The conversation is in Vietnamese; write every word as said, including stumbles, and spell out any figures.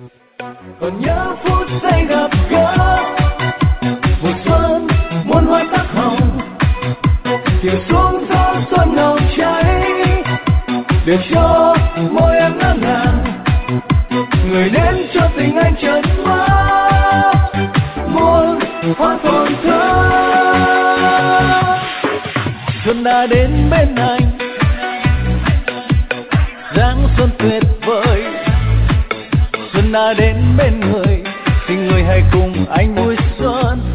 còn nhớ phút giây gặp gỡ mùa xuân muôn hoa sắc hồng chiều xuống gió xuân ngầu cháy để cho môi em ngỡ ngàng người đến cho tình anh chợt mắt muôn hoa thổn thức. Xuân đã đến bên anh dáng xuân tuyệt vời, xuân đã đến bên người tình người hãy cùng anh vui xuân.